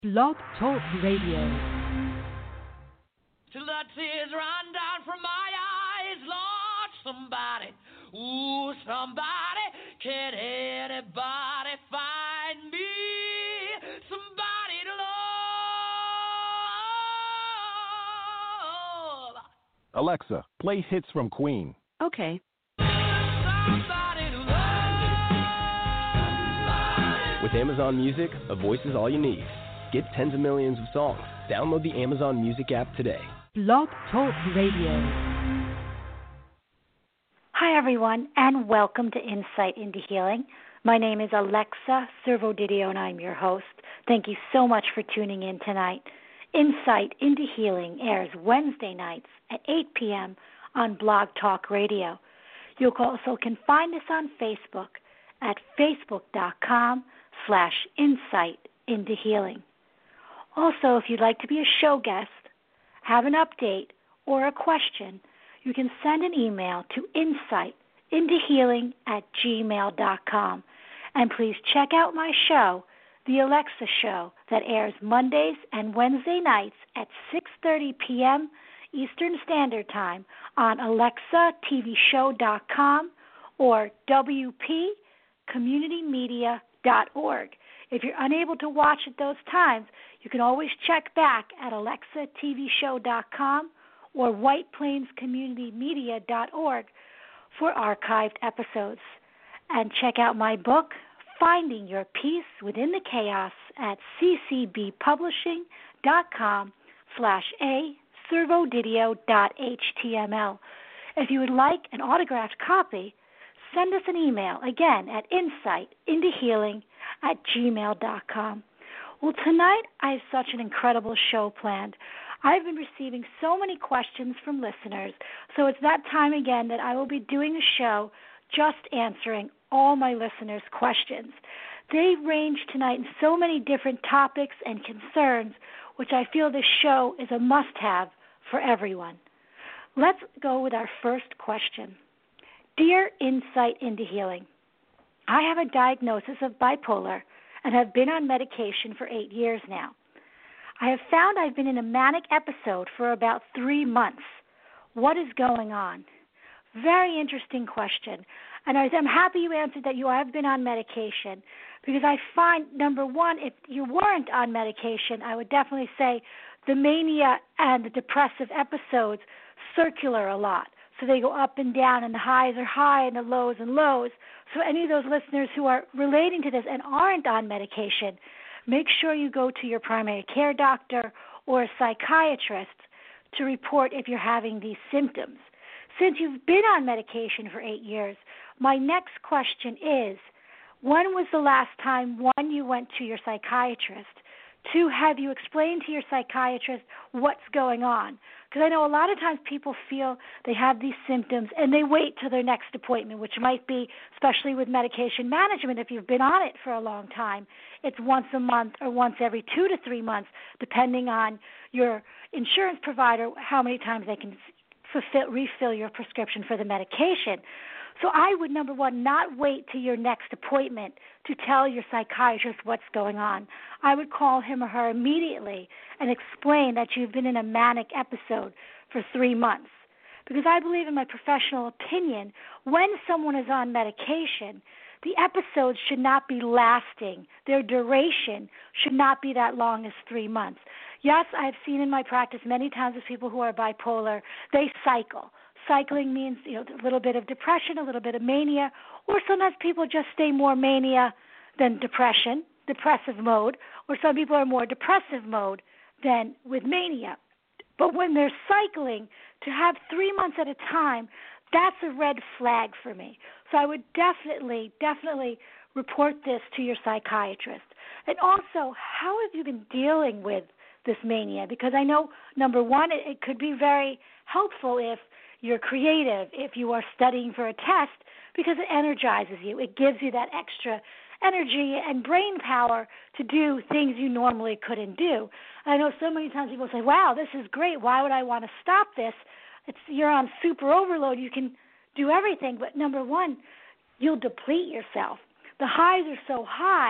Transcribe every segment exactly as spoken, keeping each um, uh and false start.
Blog Talk Radio. Till the tears run down from my eyes, Lord, somebody, ooh, somebody, can anybody find me? Somebody to love. Alexa, play hits from Queen. Okay. Somebody to love. With Amazon Music, a voice is all you need. Get tens of millions of songs. Download the Amazon Music app today. Blog Talk Radio. Hi, everyone, and welcome to Insight into Healing. My name is Alexa Servodidio, and I'm your host. Thank you so much for tuning in tonight. Insight into Healing airs Wednesday nights at eight p.m. on Blog Talk Radio. You also can find us on Facebook at facebook.com slash insight into healing. Also, if you'd like to be a show guest, have an update, or a question, you can send an email to insightintohealing at gmail dot com. And please check out my show, The Alexa Show, that airs Mondays and Wednesday nights at six thirty p.m. Eastern Standard Time on alexa t v show dot com or w p community media dot org. If you're unable to watch at those times, you can always check back at alexa t v show dot com or white plains community media dot org for archived episodes. And check out my book, Finding Your Peace Within the Chaos, at ccbpublishing.com slash a servodidio.html. If you would like an autographed copy, send us an email, again, at insightintohealing at gmail dot com. Well, tonight I have such an incredible show planned. I've been receiving so many questions from listeners, so it's that time again that I will be doing a show just answering all my listeners' questions. They range tonight in so many different topics and concerns, which I feel this show is a must-have for everyone. Let's go with our first question. Dear Insight into Healing, I have a diagnosis of bipolar and have been on medication for eight years now. I have found I've been in a manic episode for about three months. What is going on? Very interesting question. And I'm happy you answered that you have been on medication, because I find, number one, if you weren't on medication, I would definitely say the mania and the depressive episodes circular a lot. So they go up and down, and the highs are high and the lows and lows. So any of those listeners who are relating to this and aren't on medication, make sure you go to your primary care doctor or a psychiatrist to report if you're having these symptoms. Since you've been on medication for eight years, my next question is, when was the last time, one, you went to your psychiatrist? Two, have you explained to your psychiatrist what's going on? Because I know a lot of times people feel they have these symptoms and they wait till their next appointment, which might be, especially with medication management, if you've been on it for a long time, it's once a month or once every two to three months, depending on your insurance provider, how many times they can fulfill, refill your prescription for the medication. So I would, number one, not wait till your next appointment to tell your psychiatrist what's going on. I would call him or her immediately and explain that you've been in a manic episode for three months. Because I believe, in my professional opinion, when someone is on medication, the episodes should not be lasting. Their duration should not be that long as three months. Yes, I've seen in my practice many times with people who are bipolar, they cycle. Cycling means, you know, a little bit of depression, a little bit of mania, or sometimes people just stay more mania than depression, depressive mode, or some people are more depressive mode than with mania. But when they're cycling, to have three months at a time, that's a red flag for me. So I would definitely, definitely report this to your psychiatrist. And also, how have you been dealing with this mania? Because I know, number one, it, it could be very helpful if you're creative, if you are studying for a test, because it energizes you. It gives you that extra energy and brain power to do things you normally couldn't do. I know so many times people say, wow, this is great. Why would I want to stop this? It's, you're on super overload. You can do everything. But number one, you'll deplete yourself. The highs are so high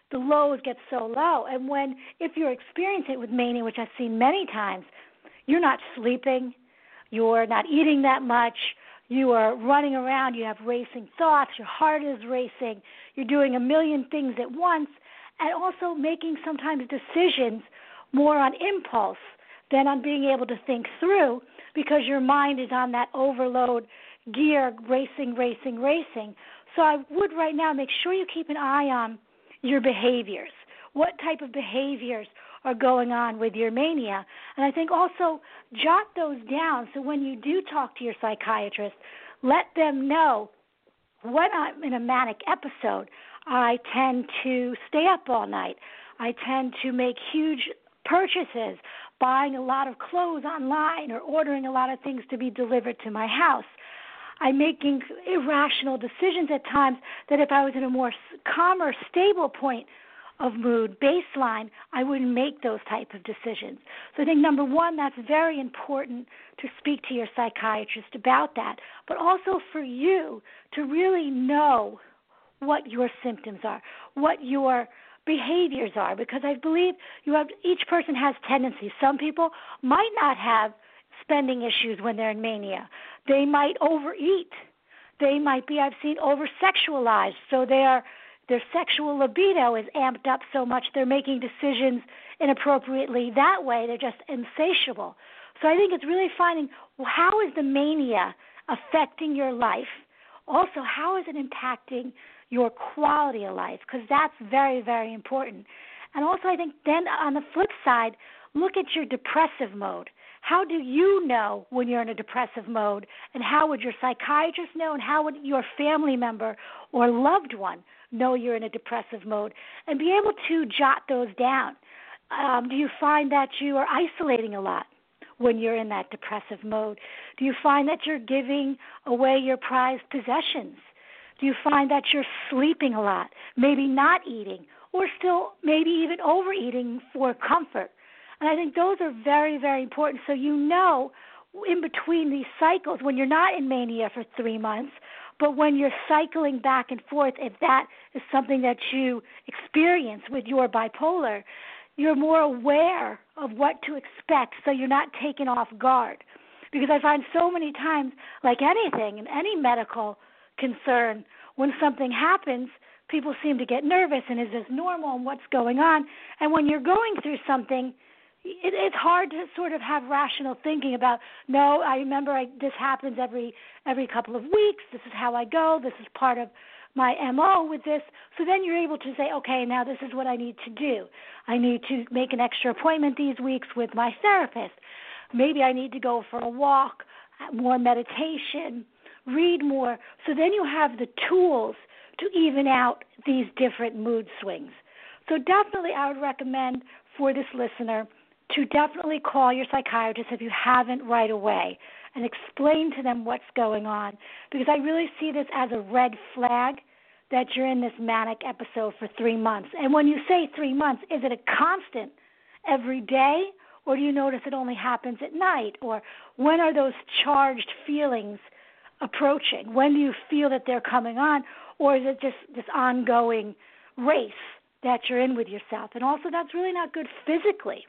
the lows get so low. And when, if you're experiencing it with mania, which I've seen many times, you're not sleeping, you're not eating that much, you are running around, you have racing thoughts, your heart is racing, you're doing a million things at once, and also making sometimes decisions more on impulse than on being able to think through, because your mind is on that overload gear, racing, racing, racing. So I would right now make sure you keep an eye on your behaviors. What type of behaviors are going on with your mania? And I think also jot those down so when you do talk to your psychiatrist, let them know when I'm in a manic episode, I tend to stay up all night. I tend to make huge purchases, buying a lot of clothes online or ordering a lot of things to be delivered to my house. I'm making irrational decisions at times that if I was in a more calmer, stable point of mood, baseline, I wouldn't make those type of decisions. So I think, number one, that's very important to speak to your psychiatrist about that, but also for you to really know what your symptoms are, what your behaviors are, because I believe you have, each person has tendencies. Some people might not have spending issues when they're in mania. They might overeat. They might be, I've seen, over-sexualized, so they are, their sexual libido is amped up so much they're making decisions inappropriately that way. They're just insatiable. So I think it's really finding, well, how is the mania affecting your life? Also, how is it impacting your quality of life? Because that's very, very important. And also I think then on the flip side, look at your depressive mode. How do you know when you're in a depressive mode, and how would your psychiatrist know, and how would your family member or loved one know you're in a depressive mode, and be able to jot those down? Um, do you find that you are isolating a lot when you're in that depressive mode? Do you find that you're giving away your prized possessions? Do you find that you're sleeping a lot, maybe not eating, or still maybe even overeating for comfort? And I think those are very, very important. So you know in between these cycles, when you're not in mania for three months, but when you're cycling back and forth, if that is something that you experience with your bipolar, you're more aware of what to expect so you're not taken off guard. Because I find so many times, like anything, in any medical concern, when something happens, people seem to get nervous and is this normal and what's going on? And when you're going through something, it, it's hard to sort of have rational thinking about, no, I remember I, this happens every every couple of weeks. This is how I go. This is part of my M O with this. So then you're able to say, okay, now this is what I need to do. I need to make an extra appointment these weeks with my therapist. Maybe I need to go for a walk, more meditation, read more. So then you have the tools to even out these different mood swings. So definitely I would recommend for this listener to definitely call your psychiatrist if you haven't right away and explain to them what's going on, because I really see this as a red flag that you're in this manic episode for three months. And when you say three months, is it a constant every day, or do you notice it only happens at night? Or when are those charged feelings approaching? When do you feel that they're coming on? Or is it just this ongoing race that you're in with yourself? And also that's really not good physically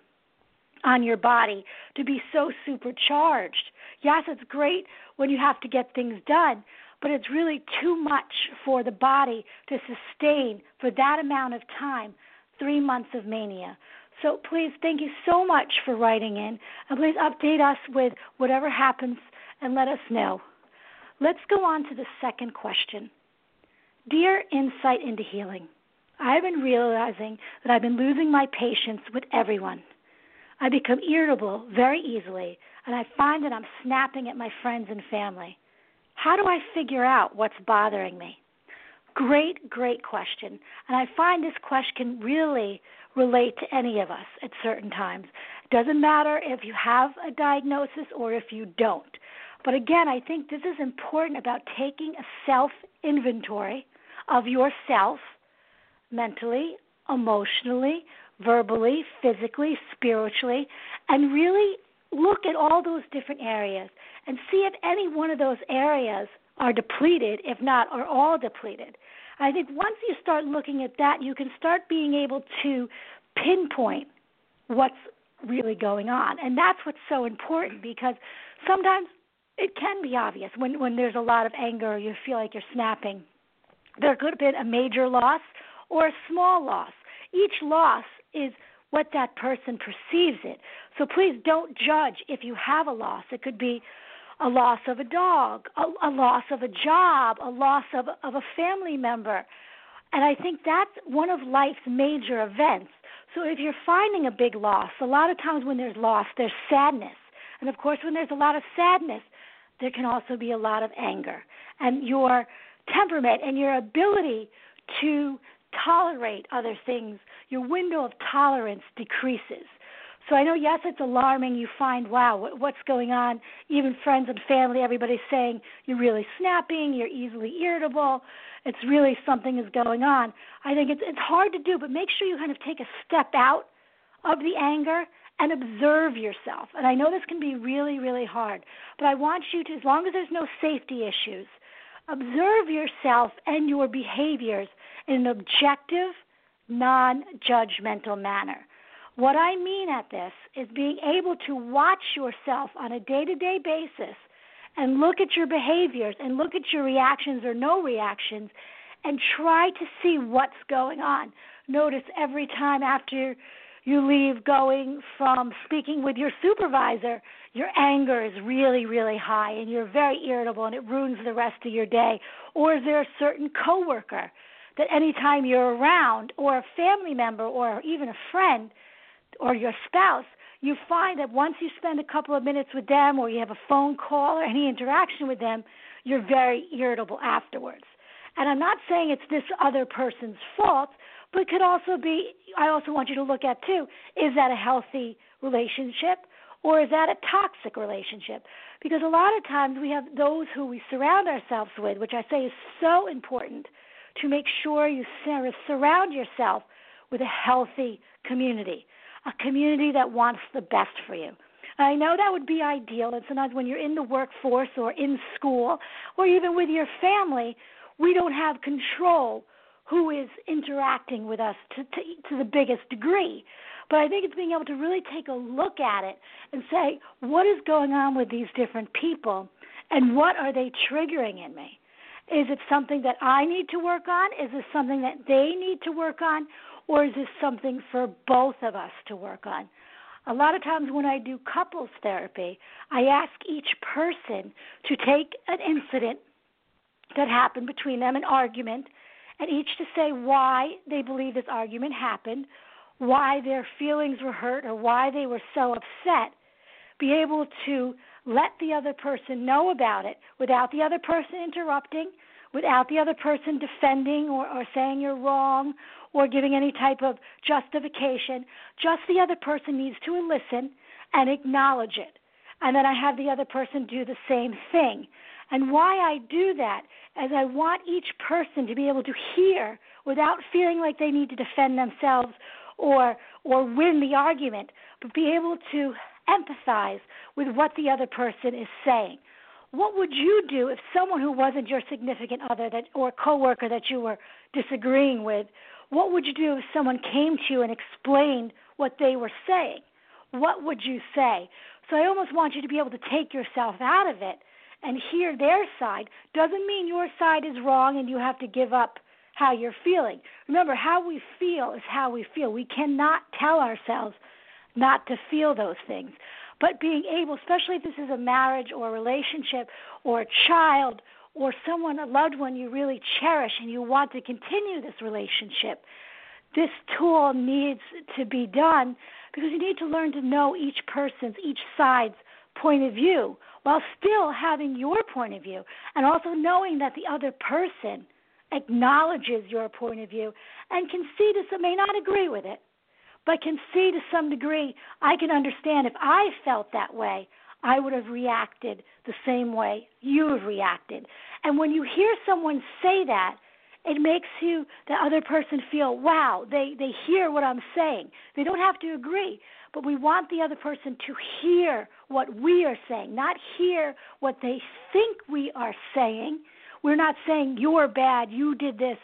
on your body to be so supercharged. Yes, it's great when you have to get things done, but it's really too much for the body to sustain for that amount of time, three months of mania. So please, thank you so much for writing in, and please update us with whatever happens and let us know. Let's go on to the second question. Dear Insight into Healing, I've been realizing that I've been losing my patience with everyone. I become irritable very easily, and I find that I'm snapping at my friends and family. How do I figure out what's bothering me? Great, great question. And I find this question can really relate to any of us at certain times. It doesn't matter if you have a diagnosis or if you don't. But again, I think this is important about taking a self-inventory of yourself mentally, emotionally, verbally, physically, spiritually, and really look at all those different areas and see if any one of those areas are depleted, if not are all depleted. I think once you start looking at that, you can start being able to pinpoint what's really going on. And that's what's so important, because sometimes it can be obvious when, when there's a lot of anger or you feel like you're snapping. There could have been a major loss or a small loss. Each loss is what that person perceives it. So please don't judge if you have a loss. It could be a loss of a dog, a, a loss of a job, a loss of, of a family member. And I think that's one of life's major events. So if you're finding a big loss, a lot of times when there's loss, there's sadness. And, of course, when there's a lot of sadness, there can also be a lot of anger. And your temperament and your ability to tolerate other things, your window of tolerance decreases. So I know, yes, it's alarming. You find, wow, what's going on? Even friends and family, everybody's saying you're really snapping, you're easily irritable. It's really something is going on. I think it's, it's hard to do, but make sure you kind of take a step out of the anger and observe yourself. And I know this can be really, really hard, but I want you to, as long as there's no safety issues, observe yourself and your behaviors in an objective, non-judgmental manner. What I mean at this is being able to watch yourself on a day-to-day basis and look at your behaviors and look at your reactions or no reactions and try to see what's going on. Notice every time after you leave going from speaking with your supervisor, your anger is really, really high and you're very irritable and it ruins the rest of your day. Or is there a certain coworker that anytime you're around, or a family member, or even a friend, or your spouse, you find that once you spend a couple of minutes with them or you have a phone call or any interaction with them, you're very irritable afterwards. And I'm not saying it's this other person's fault, but it could also be, I also want you to look at too, is that a healthy relationship or is that a toxic relationship? Because a lot of times we have those who we surround ourselves with, which I say is so important, to make sure you surround yourself with a healthy community, a community that wants the best for you. I know that would be ideal, and sometimes when you're in the workforce or in school or even with your family, we don't have control who is interacting with us to, to, to the biggest degree. But I think it's being able to really take a look at it and say, what is going on with these different people and what are they triggering in me? Is it something that I need to work on? Is this something that they need to work on? Or is this something for both of us to work on? A lot of times when I do couples therapy, I ask each person to take an incident that happened between them, an argument, and each to say why they believe this argument happened, why their feelings were hurt, or why they were so upset, be able to let the other person know about it without the other person interrupting, without the other person defending or, or saying you're wrong or giving any type of justification. Just the other person needs to listen and acknowledge it. And then I have the other person do the same thing. And why I do that is I want each person to be able to hear without feeling like they need to defend themselves or or win the argument, but be able to empathize with what the other person is saying. What would you do if someone who wasn't your significant other that or coworker that you were disagreeing with, what would you do if someone came to you and explained what they were saying? What would you say? So I almost want you to be able to take yourself out of it and hear their side. Doesn't mean your side is wrong and you have to give up how you're feeling. Remember, how we feel is how we feel. We cannot tell ourselves not to feel those things. But being able, especially if this is a marriage or a relationship or a child or someone, a loved one you really cherish and you want to continue this relationship, this tool needs to be done because you need to learn to know each person's, each side's point of view while still having your point of view and also knowing that the other person acknowledges your point of view and can see this, may not agree with it, but can see to some degree, I can understand if I felt that way, I would have reacted the same way you have reacted. And when you hear someone say that, it makes you, the other person feel, wow, they, they hear what I'm saying. They don't have to agree, but we want the other person to hear what we are saying, not hear what they think we are saying. We're not saying you're bad, you did this,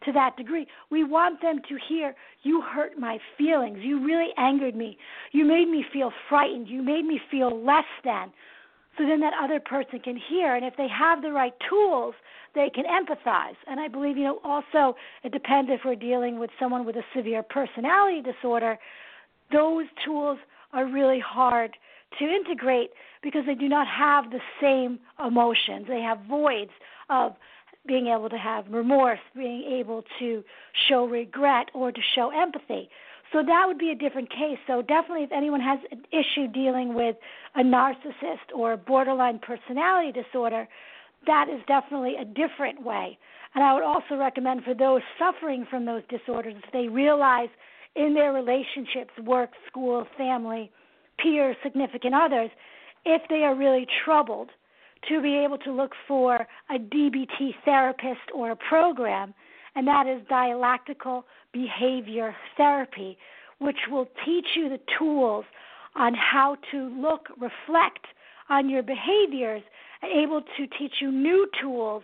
to that degree. We want them to hear, you hurt my feelings. You really angered me. You made me feel frightened. You made me feel less than. So then that other person can hear. And if they have the right tools, they can empathize. And I believe, you know, also it depends if we're dealing with someone with a severe personality disorder. Those tools are really hard to integrate because they do not have the same emotions. They have voids of being able to have remorse, being able to show regret, or to show empathy. So that would be a different case. So definitely if anyone has an issue dealing with a narcissist or a borderline personality disorder, that is definitely a different way. And I would also recommend for those suffering from those disorders, if they realize in their relationships, work, school, family, peers, significant others, if they are really troubled, to be able to look for a D B T therapist or a program, and that is dialectical behavior therapy, which will teach you the tools on how to look, reflect on your behaviors, and able to teach you new tools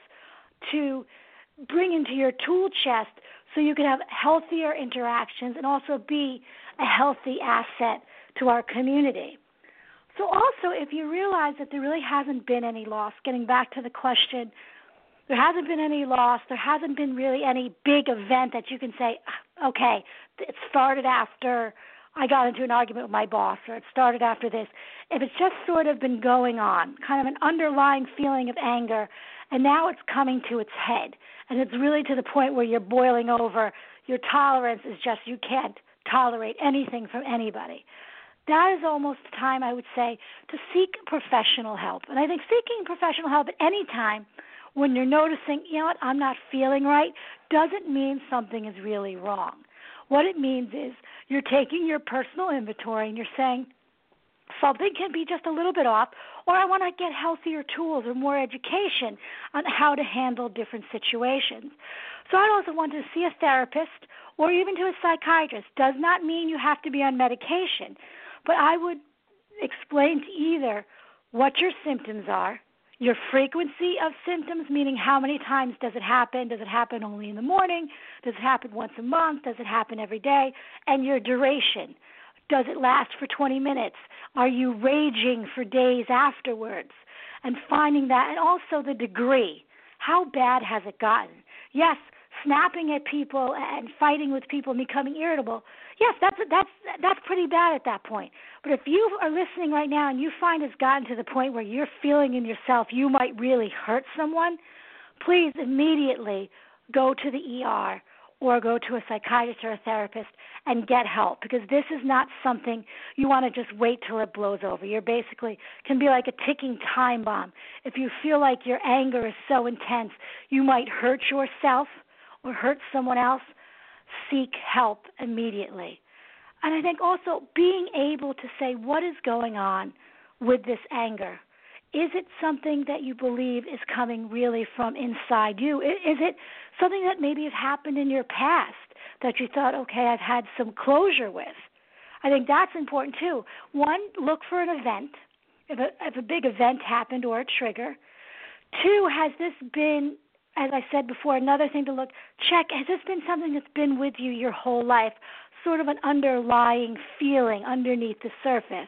to bring into your tool chest so you can have healthier interactions and also be a healthy asset to our community. So also, if you realize that there really hasn't been any loss, getting back to the question, there hasn't been any loss, there hasn't been really any big event that you can say, okay, it started after I got into an argument with my boss, or it started after this. If it's just sort of been going on, kind of an underlying feeling of anger, and now it's coming to its head, and it's really to the point where you're boiling over, your tolerance is just, you can't tolerate anything from anybody. That is almost the time, I would say, to seek professional help. And I think seeking professional help at any time when you're noticing, you know what, I'm not feeling right, doesn't mean something is really wrong. What it means is you're taking your personal inventory and you're saying something can be just a little bit off, or I want to get healthier tools or more education on how to handle different situations. So I'd also want to see a therapist or even to a psychiatrist. Does not mean you have to be on medication, but I would explain to either what your symptoms are, your frequency of symptoms, meaning how many times does it happen? Does it happen only in the morning? Does it happen once a month? Does it happen every day? And your duration. Does it last for twenty minutes? Are you raging for days afterwards? And finding that, and also the degree. How bad has it gotten? Yes, snapping at people and fighting with people and becoming irritable, yes, that's that's that's pretty bad at that point. But if you are listening right now and you find it's gotten to the point where you're feeling in yourself you might really hurt someone, please immediately go to the E R or go to a psychiatrist or a therapist and get help, because this is not something you want to just wait till it blows over. You're basically can be like a ticking time bomb. If you feel like your anger is so intense you might hurt yourself or hurt someone else, seek help immediately. And I think also being able to say what is going on with this anger. Is it something that you believe is coming really from inside you? Is it something that maybe has happened in your past that you thought, okay, I've had some closure with? I think that's important too. One, look for an event, if a, if a big event happened or a trigger. Two, has this been, as I said before, another thing to look, check, has this been something that's been with you your whole life, sort of an underlying feeling underneath the surface?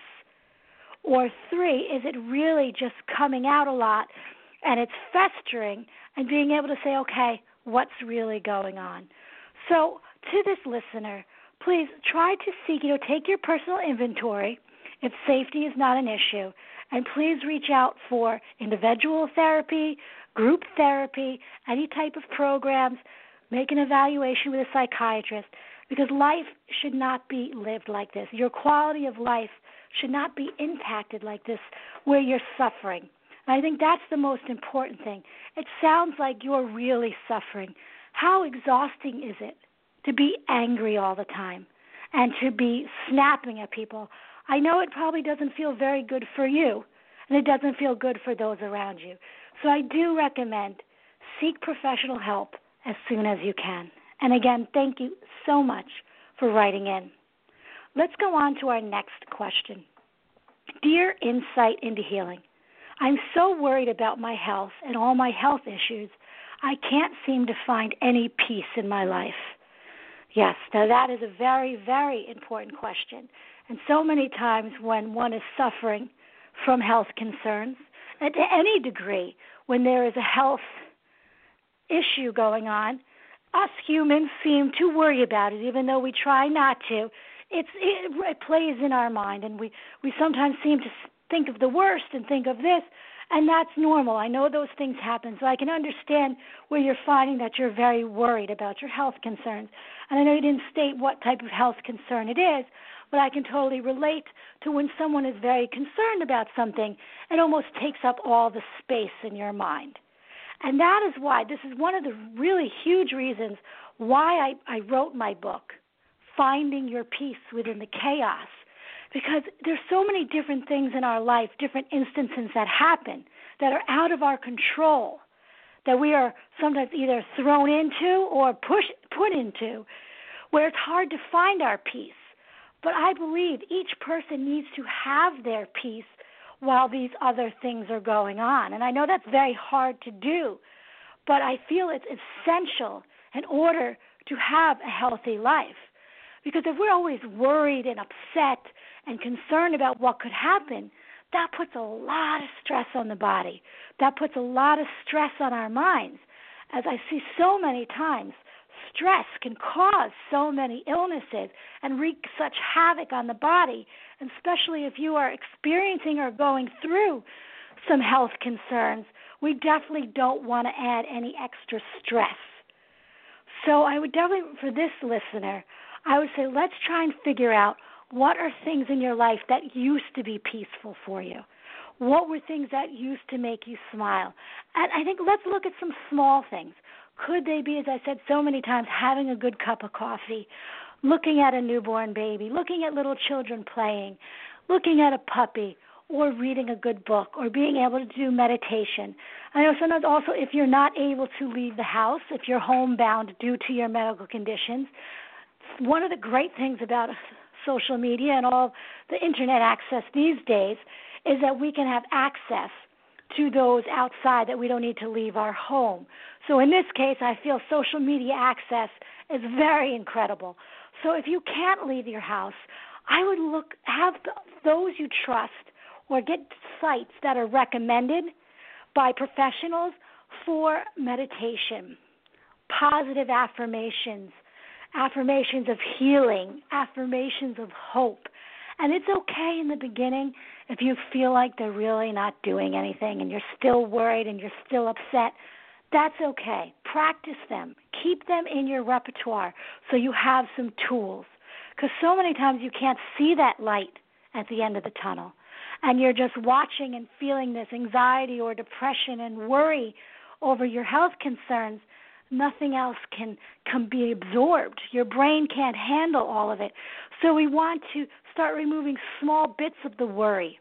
Or three, is it really just coming out a lot and it's festering, and being able to say, okay, what's really going on? So to this listener, please try to seek, you know, take your personal inventory if safety is not an issue, and please reach out for individual therapy, group therapy, any type of programs. Make an evaluation with a psychiatrist, because life should not be lived like this. Your quality of life should not be impacted like this where you're suffering. And I think that's the most important thing. It sounds like you're really suffering. How exhausting is it to be angry all the time and to be snapping at people? I know it probably doesn't feel very good for you, and it doesn't feel good for those around you. So I do recommend seek professional help as soon as you can. And again, thank you so much for writing in. Let's go on to our next question. Dear Insight into Healing, I'm so worried about my health and all my health issues. I can't seem to find any peace in my life. Yes, now that is a very, very important question. And so many times when one is suffering from health concerns, and to any degree, when there is a health issue going on, us humans seem to worry about it, even though we try not to. It's, it, it plays in our mind, and we, we sometimes seem to think of the worst and think of this, and that's normal. I know those things happen, so I can understand where you're finding that you're very worried about your health concerns. And I know you didn't state what type of health concern it is, but I can totally relate to when someone is very concerned about something, it almost takes up all the space in your mind. And that is why, this is one of the really huge reasons why I, I wrote my book, Finding Your Peace Within the Chaos, because there's so many different things in our life, different instances that happen that are out of our control, that we are sometimes either thrown into or push, put into, where it's hard to find our peace. But I believe each person needs to have their peace while these other things are going on. And I know that's very hard to do, but I feel it's essential in order to have a healthy life. Because if we're always worried and upset and concerned about what could happen, that puts a lot of stress on the body. That puts a lot of stress on our minds. As I see so many times, stress can cause so many illnesses and wreak such havoc on the body, and especially if you are experiencing or going through some health concerns, we definitely don't want to add any extra stress. So I would definitely, for this listener, I would say let's try and figure out what are things in your life that used to be peaceful for you. What were things that used to make you smile? And I think let's look at some small things. Could they be, as I said so many times, having a good cup of coffee, looking at a newborn baby, looking at little children playing, looking at a puppy, or reading a good book, or being able to do meditation. I know sometimes also if you're not able to leave the house, if you're homebound due to your medical conditions, one of the great things about social media and all the internet access these days is that we can have access to those outside that we don't need to leave our home. So in this case, I feel social media access is very incredible. So if you can't leave your house, I would look, have those you trust or get sites that are recommended by professionals for meditation, positive affirmations, affirmations of healing, affirmations of hope. And it's okay in the beginning if you feel like they're really not doing anything and you're still worried and you're still upset. That's okay. Practice them. Keep them in your repertoire so you have some tools. Because so many times you can't see that light at the end of the tunnel. And you're just watching and feeling this anxiety or depression and worry over your health concerns. Nothing else can, can be absorbed. Your brain can't handle all of it. So we want to start removing small bits of the worry,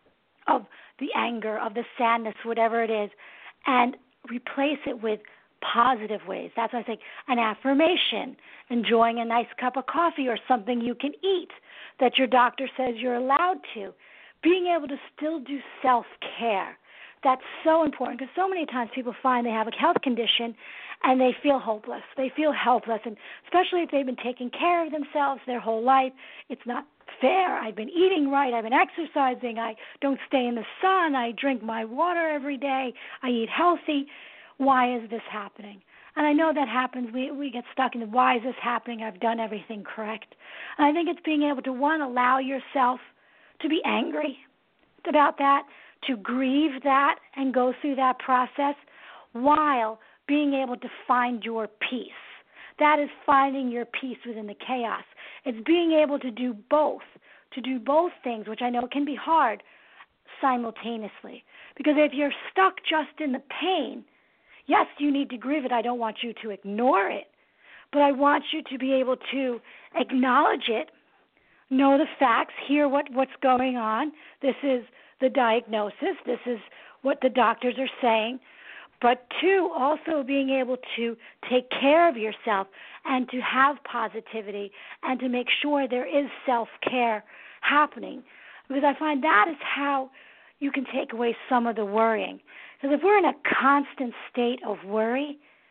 of the anger, of the sadness, whatever it is, and replace it with positive ways. That's why I say an affirmation, enjoying a nice cup of coffee or something you can eat that your doctor says you're allowed to. Being able to still do self-care. That's so important because so many times people find they have a health condition and they feel hopeless. They feel helpless, and especially if they've been taking care of themselves their whole life. It's not fair. I've been eating right. I've been exercising. I don't stay in the sun. I drink my water every day. I eat healthy. Why is this happening? And I know that happens. We we get stuck in the why is this happening? I've done everything correct. And I think it's being able to, one, allow yourself to be angry about that, to grieve that and go through that process while being able to find your peace. That is finding your peace within the chaos. It's being able to do both, to do both things, which I know can be hard, simultaneously. Because if you're stuck just in the pain, yes, you need to grieve it. I don't want you to ignore it, but I want you to be able to acknowledge it, know the facts, hear what, what's going on. This is the diagnosis. This is what the doctors are saying. But two, also being able to take care of yourself and to have positivity and to make sure there is self-care happening. Because I find that is how you can take away some of the worrying. Because if we're in a constant state of worry,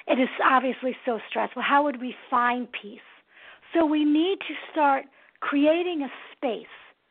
it is obviously so stressful. How would we find peace? So we need to start creating a space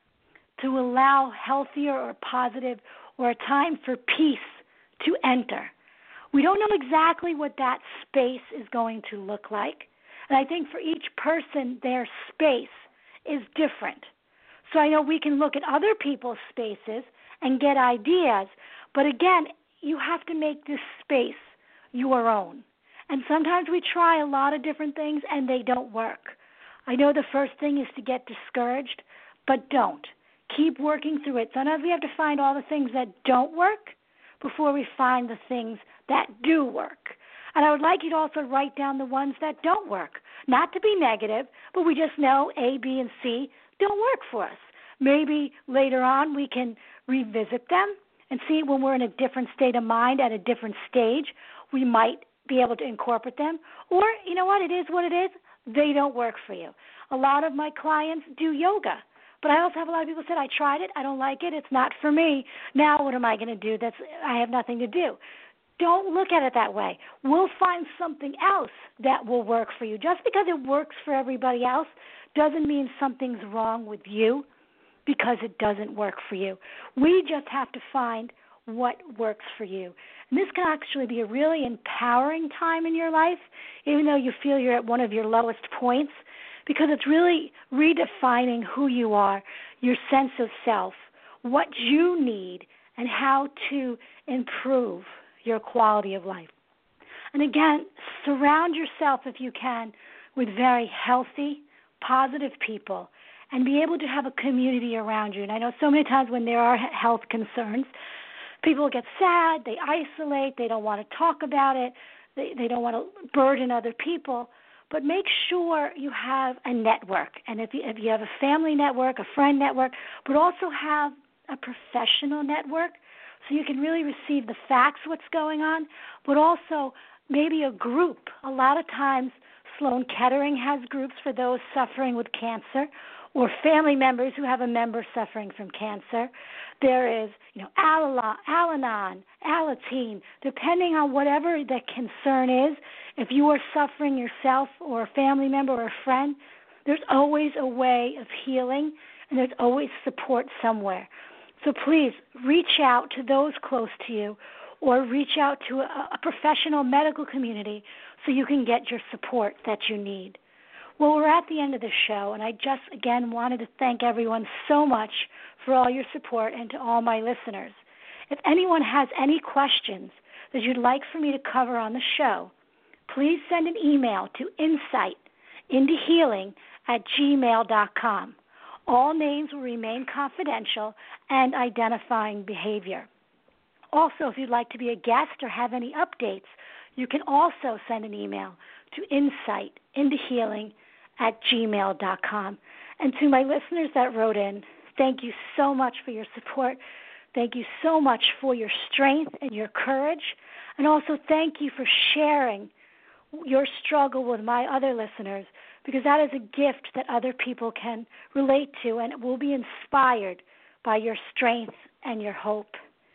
to allow healthier or positive or a time for peace to enter. We don't know exactly what that space is going to look like. And I think for each person, their space is different. So I know we can look at other people's spaces and get ideas, but again, you have to make this space your own. And sometimes we try a lot of different things and they don't work. I know the first thing is to get discouraged, but don't. Keep working through it. Sometimes we have to find all the things that don't work before we find the things that do work. And I would like you to also write down the ones that don't work. Not to be negative, but we just know A, B, and C don't work for us. Maybe later on we can revisit them and see when we're in a different state of mind at a different stage, we might be able to incorporate them. Or, you know what, it is what it is. They don't work for you. A lot of my clients do yoga, but I also have a lot of people say, I tried it, I don't like it, it's not for me. Now what am I going to do? That's I have nothing to do. Don't look at it that way. We'll find something else that will work for you. Just because it works for everybody else doesn't mean something's wrong with you because it doesn't work for you. We just have to find what works for you. And this can actually be a really empowering time in your life, even though you feel you're at one of your lowest points, because it's really redefining who you are, your sense of self, what you need, and how to improve your quality of life. And again, surround yourself, if you can, with very healthy, positive people and be able to have a community around you. And I know so many times when there are health concerns, people get sad, they isolate, they don't want to talk about it, they, they don't want to burden other people. But make sure you have a network. And if you, if you have a family network, a friend network, but also have a professional network so you can really receive the facts, what's going on, but also maybe a group. A lot of times Sloan Kettering has groups for those suffering with cancer or family members who have a member suffering from cancer. There is, you know, Al-Anon, Alateen, depending on whatever the concern is. If you are suffering yourself or a family member or a friend, there's always a way of healing, and there's always support somewhere. So please reach out to those close to you or reach out to a, a professional medical community so you can get your support that you need. Well, we're at the end of the show, and I just, again, wanted to thank everyone so much for all your support and to all my listeners. If anyone has any questions that you'd like for me to cover on the show, please send an email to insight into healing at gmail dot com. All names will remain confidential and identifying behavior. Also, if you'd like to be a guest or have any updates, you can also send an email to insight into healing at gmail dot com. And to my listeners that wrote in, thank you so much for your support. Thank you so much for your strength and your courage. And also thank you for sharing your struggle with my other listeners, because that is a gift that other people can relate to and will be inspired by your strength and your hope.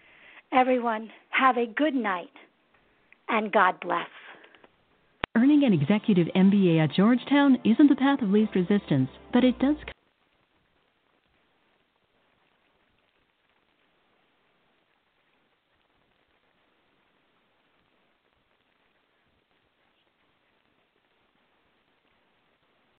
Everyone, have a good night, and God bless. Earning an executive M B A at Georgetown isn't the path of least resistance, but it does